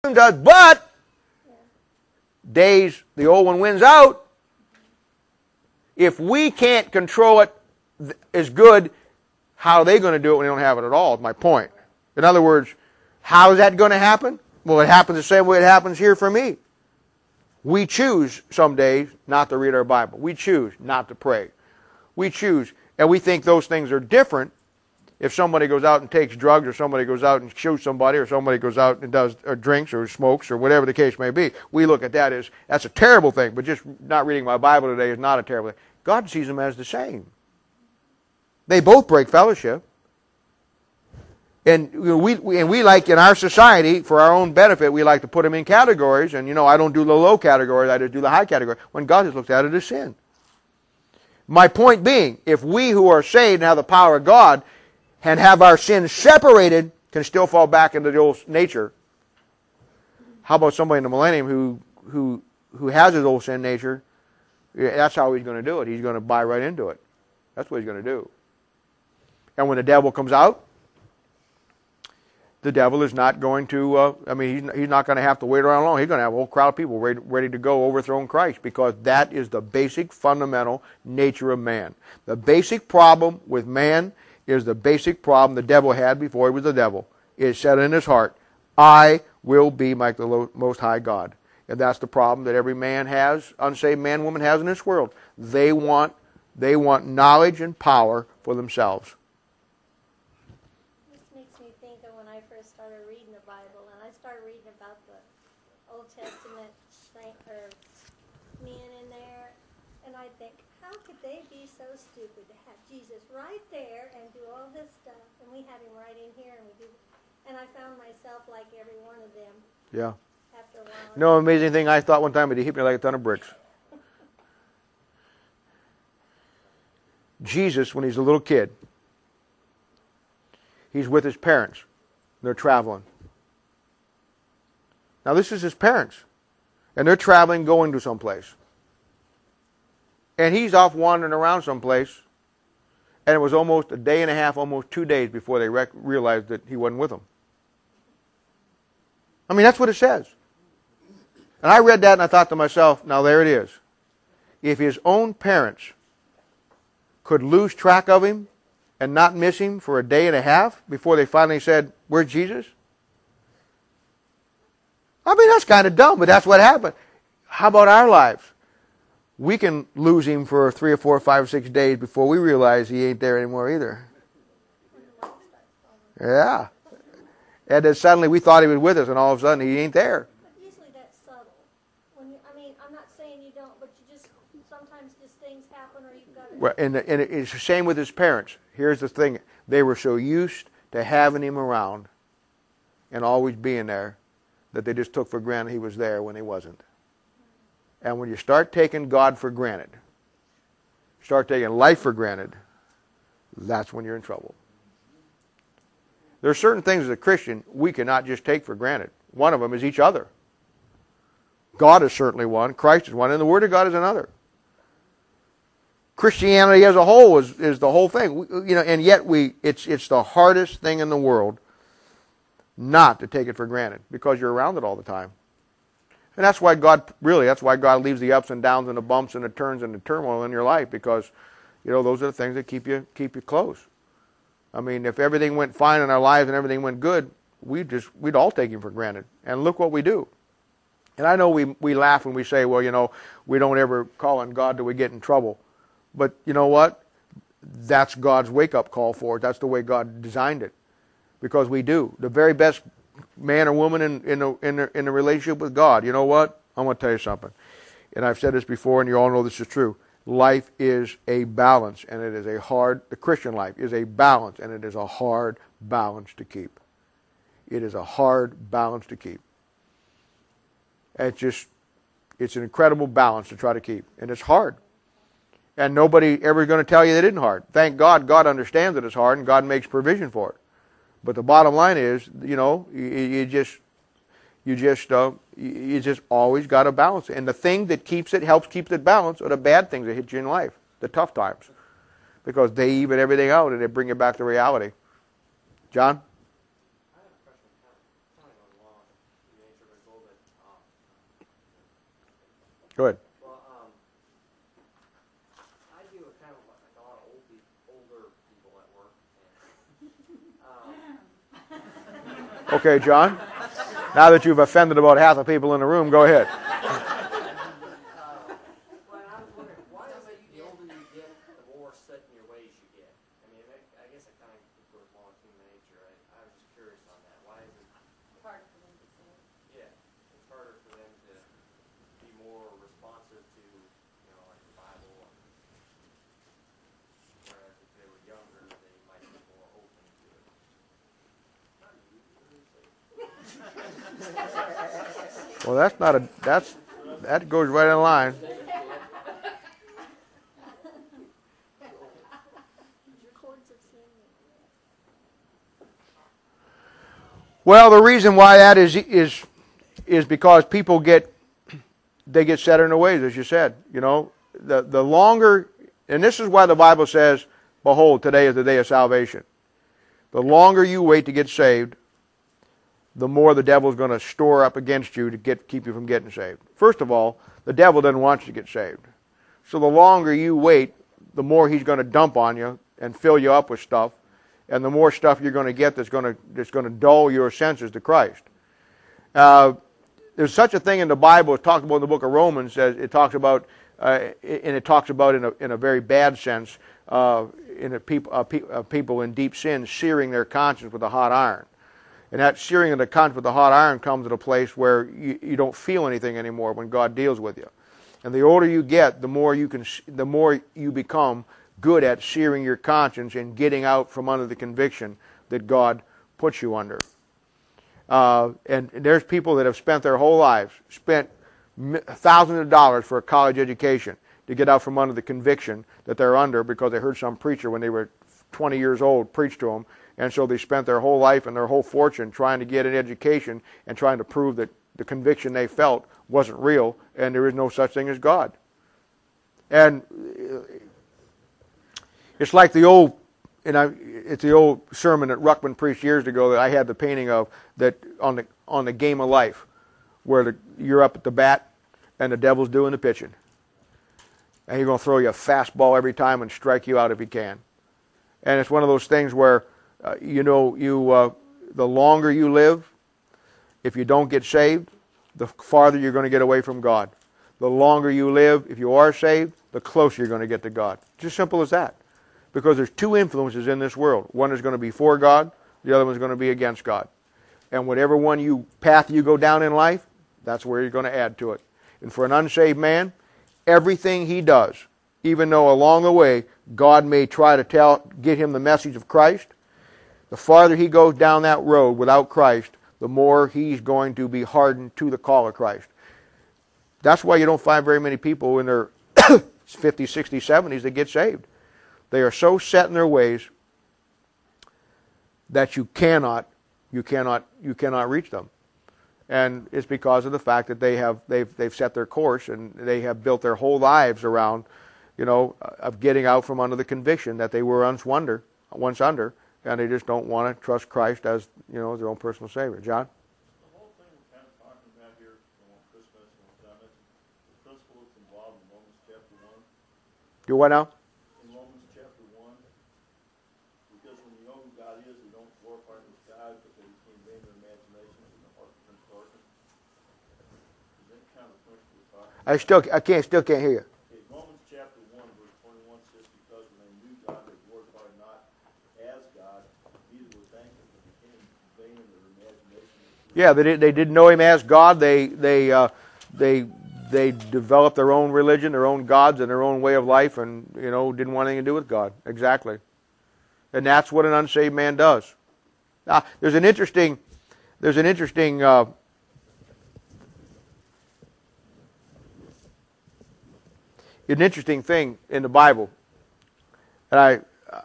does, but days the old one wins out. If we can't control it as good, how are they going to do it when they don't have it at all, is my point. In other words, how is that going to happen? Well, it happens the same way it happens here for me. We choose some days not to read our Bible. We choose not to pray. We choose, and we think those things are different. If somebody goes out and takes drugs, or somebody goes out and shoots somebody, or somebody goes out and does or drinks or smokes or whatever the case may be, we look at that as that's a terrible thing. But just not reading my Bible today is not a terrible thing. God sees them as the same. They both break fellowship. And we like in our society, for our own benefit, we like to put them in categories. And I don't do the low category, I just do the high category. When God has looked at it as sin. My point being, if we who are saved and have the power of God and have our sins separated, can still fall back into the old nature. How about somebody in the millennium who has his old sin nature? That's how he's going to do it. He's going to buy right into it. That's what he's going to do. And when the devil comes out, the devil is not going to, he's not going to have to wait around long. He's going to have a whole crowd of people ready to go overthrow Christ, because that is the basic fundamental nature of man. The basic problem with man is the basic problem the devil had before he was the devil. It said in his heart, I will be like the Most High God. And that's the problem that every man has, unsaved man, woman has in this world. They want knowledge and power for themselves. This makes me think of when I first started reading the Bible, and I started reading about the Old Testament men in there, and I think, how could they be so stupid to have Jesus right there and do all this stuff, and we have him right in here, and I found myself like every one of them. Yeah. After a while. No amazing thing I thought one time, but he hit me like a ton of bricks. Jesus, when he's a little kid, he's with his parents. They're traveling. Now this is his parents. And they're traveling, going to someplace. And he's off wandering around someplace. And it was almost a day and a half, almost 2 days before they realized that he wasn't with them. I mean, that's what it says. And I read that and I thought to myself, now there it is. If his own parents could lose track of him and not miss him for a day and a half before they finally said, where's Jesus? I mean, that's kind of dumb, but that's what happened. How about our lives? We can lose him for 3 or 4 or 5 or 6 days before we realize he ain't there anymore either. Yeah. And then suddenly we thought he was with us, and all of a sudden he ain't there. But usually that's subtle. I'm not saying you don't, but you just, sometimes just things happen, or you've got to... Well, and it's the same with his parents. Here's the thing. They were so used to having him around and always being there that they just took for granted he was there when he wasn't. And when you start taking God for granted, start taking life for granted, that's when you're in trouble. There are certain things as a Christian we cannot just take for granted. One of them is each other. God is certainly one, Christ is one, and the Word of God is another. Christianity as a whole is the whole thing. And yet it's the hardest thing in the world not to take it for granted, because you're around it all the time. And that's why God leaves the ups and downs and the bumps and the turns and the turmoil in your life, because those are the things that keep you close. I mean, if everything went fine in our lives and everything went good, we'd all take him for granted. And look what we do. And I know we laugh when we say, well, we don't ever call on God till we get in trouble. But you know what? That's God's wake-up call for it. That's the way God designed it. Because we do. The very best man or woman in a relationship with God, you know what? I'm going to tell you something. And I've said this before, and you all know this is true. Life is a balance, and the Christian life is a balance, and it is a hard balance to keep. It is a hard balance to keep. It's an incredible balance to try to keep, and it's hard. And nobody ever is going to tell you that it isn't hard. Thank God, God understands that it's hard, and God makes provision for it. But the bottom line is, you just always got to balance it. And the thing that helps keep it balanced are the bad things that hit you in life, the tough times. Because they even everything out and they bring you back to reality. John? I have a question, kind of along the nature of Go ahead. Well, I deal with kind of like a lot of older people at work. Okay, John. Now that you've offended about half the people in the room, go ahead. Well, I was wondering, why is it the older you get, the more set in your ways you get? I mean, I guess it kind of corresponds to human nature. I was just curious on that. Why is it Harder for them to say. Yeah, it's harder for them to be more responsive to, like the Bible. Whereas if they were younger, they might be more open to it. Not you, Well, that goes right in line. Cords of sin. Well, the reason why that is because people get set in their ways, as you said. The longer, and this is why the Bible says, "Behold, today is the day of salvation." The longer you wait to get saved, the more the devil's going to store up against you to keep you from getting saved. First of all, the devil doesn't want you to get saved. So the longer you wait, the more he's going to dump on you and fill you up with stuff, and the more stuff you're going to get that's going to dull your senses to Christ. There's such a thing in the Bible. It's talked about in the book of Romans. It talks about, and it talks about in a very bad sense, people in deep sin searing their conscience with a hot iron. And that searing of the conscience with the hot iron comes at a place where you don't feel anything anymore when God deals with you. And the older you get, the more you become good at searing your conscience and getting out from under the conviction that God puts you under. And there's people that have spent their whole lives, spent thousands of dollars for a college education to get out from under the conviction that they're under because they heard some preacher when they were 20 years old preach to them. And so they spent their whole life and their whole fortune trying to get an education and trying to prove that the conviction they felt wasn't real and there is no such thing as God. And it's like the old sermon that Ruckman preached years ago that I had the painting of, that on the game of life, where you're up at the bat and the devil's doing the pitching. And he's going to throw you a fastball every time and strike you out if he can. And it's one of those things where, the longer you live, if you don't get saved, the farther you're going to get away from God. The longer you live, if you are saved, the closer you're going to get to God. It's as simple as that. Because there's two influences in this world. One is going to be for God, the other one's going to be against God. And whatever path you go down in life, that's where you're going to add to it. And for an unsaved man, everything he does, even though along the way God may try to get him the message of Christ, the farther he goes down that road without Christ, the more he's going to be hardened to the call of Christ. That's why you don't find very many people in their 50s, 60s, 70s that get saved. They are so set in their ways that you cannot reach them. And it's because of the fact that they've set their course and they have built their whole lives around, of getting out from under the conviction that they were once under, and they just don't want to trust Christ as, their own personal Savior. John? The whole thing we're kind of talking about here on Christmas and Summit, the principle that's involved in Romans chapter 1. Do what now? In Romans chapter 1, because when you know who God is, you don't glorify him as God, but they became vain in their imaginations and the heart becomes darkened. Is that kind of the principle we're talking about? I still can't hear you. Okay, Romans chapter 1, verse 21 says, because when they knew God, they glorified not as God, neither were thankful, but became vain in their imagination. Yeah, they didn't know him as God. They developed their own religion, their own gods, and their own way of life, and didn't want anything to do with God. Exactly, and that's what an unsaved man does. Now, there's an interesting thing in the Bible, and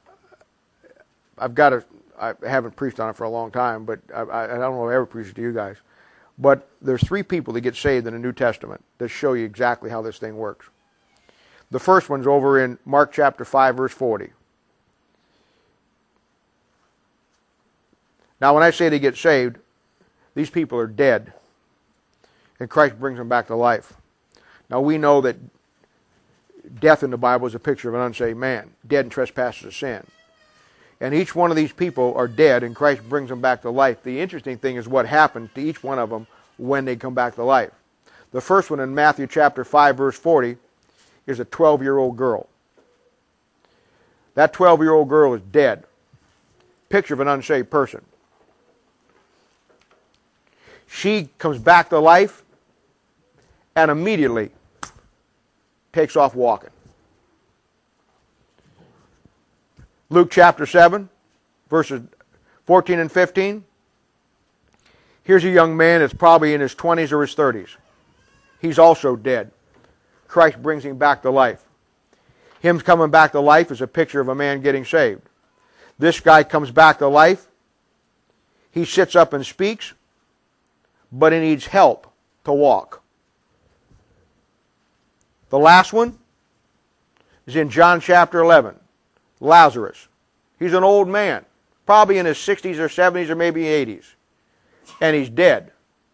I haven't preached on it for a long time, but I don't know if I ever preached it to you guys. But there's 3 people that get saved in the New Testament that show you exactly how this thing works. The first one's over in Mark chapter 5, verse 40. Now, when I say they get saved, these people are dead, and Christ brings them back to life. Now we know that death in the Bible is a picture of an unsaved man, dead in trespasses of sin. And each one of these people are dead, and Christ brings them back to life. The interesting thing is what happens to each one of them when they come back to life. The first one in Matthew chapter 5, verse 40, is a 12-year-old girl. That 12-year-old girl is dead. Picture of an unsaved person. She comes back to life and immediately takes off walking. Luke chapter 7, verses 14 and 15. Here's a young man that's probably in his 20s or his 30s. He's also dead. Christ brings him back to life. Him coming back to life is a picture of a man getting saved. This guy comes back to life. He sits up and speaks, but he needs help to walk. The last one is in John chapter 11. Lazarus. He's an old man, probably in his 60s or 70s or maybe 80s. And he's dead.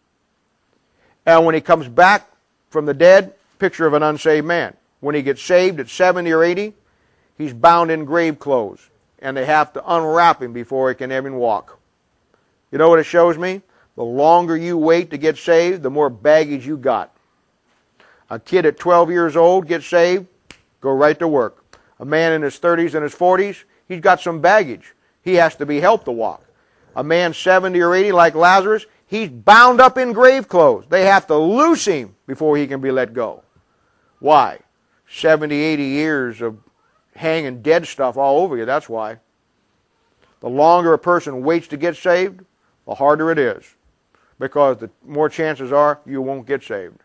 And when he comes back from the dead, picture of an unsaved man. When he gets saved at 70 or 80, he's bound in grave clothes. And they have to unwrap him before he can even walk. You know what it shows me? The longer you wait to get saved, the more baggage you got. A kid at 12 years old gets saved, go right to work. A man in his 30s and his 40s, he's got some baggage. He has to be helped to walk. A man 70 or 80 like Lazarus, he's bound up in grave clothes. They have to loose him before he can be let go. Why? 70, 80 years of hanging dead stuff all over you, that's why. The longer a person waits to get saved, the harder it is. Because the more chances are you won't get saved.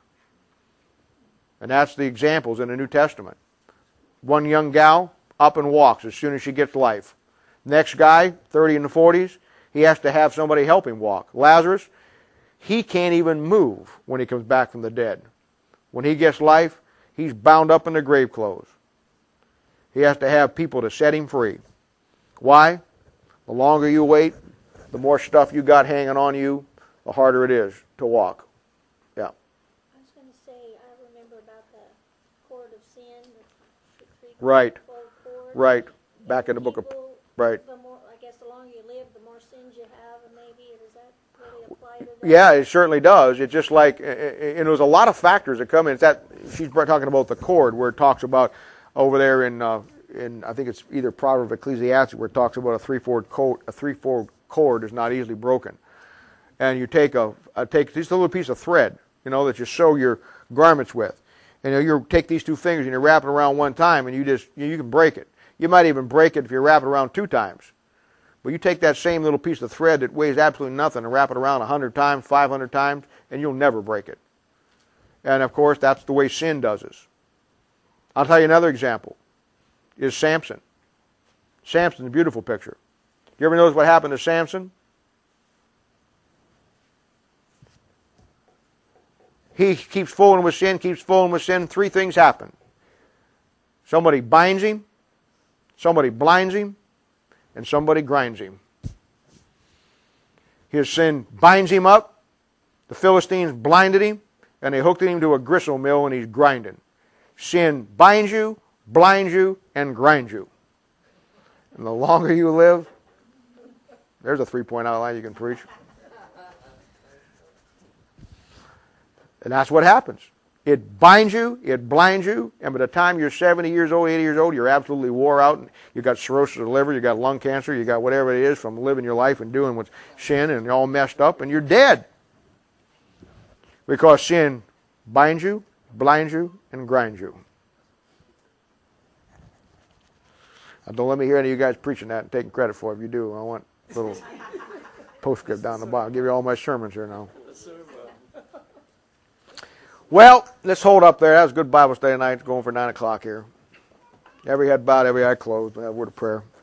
And that's the examples in the New Testament. One young gal up and walks as soon as she gets life. Next guy, 30 in the 40s, he has to have somebody help him walk. Lazarus, he can't even move when he comes back from the dead. When he gets life, he's bound up in the grave clothes. He has to have people to set him free. Why? The longer you wait, the more stuff you got hanging on you, the harder it is to walk. Yeah. I was going to say, I remember about the cord of sin, the Right. cord. Right. Back in the book of... People, Right. The more, I guess, the longer you live, the more sins you have, and maybe does that really apply to that? Yeah, it certainly does. It's just like, and there's a lot of factors that come in. It's that she's talking about the cord, where it talks about over there in I think it's either Proverbs or Ecclesiastes, where it talks about a three-fold cord is not easily broken. And you take just a little piece of thread, that you sew your garments with, and you take these two fingers and you wrap it around one time, and you can break it. You might even break it if you wrap it around 2 times. But you take that same little piece of thread that weighs absolutely nothing and wrap it around 100 times, 500 times, and you'll never break it. And of course, that's the way sin does us. I'll tell you another example, is Samson. Samson's a beautiful picture. You ever notice what happened to Samson? He keeps fooling with sin, 3 things happen. Somebody binds him, somebody blinds him, and somebody grinds him. His sin binds him up, the Philistines blinded him, and they hooked him to a gristle mill, and he's grinding. Sin binds you, blinds you, and grinds you. And the longer you live, there's a 3-point outline you can preach. And that's what happens. It binds you, it blinds you, and by the time you're 70 years old, 80 years old, you're absolutely wore out. And you've got cirrhosis of the liver, you've got lung cancer, you've got whatever it is from living your life and doing what's sin, and you're all messed up, and you're dead. Because sin binds you, blinds you, and grinds you. Don't let me hear any of you guys preaching that and taking credit for it. If you do, I want a little postscript down the bottom. I'll give you all my sermons here now. Well, let's hold up there. That was a good Bible study tonight. It's going for 9 o'clock here. Every head bowed, every eye closed. We have a word of prayer.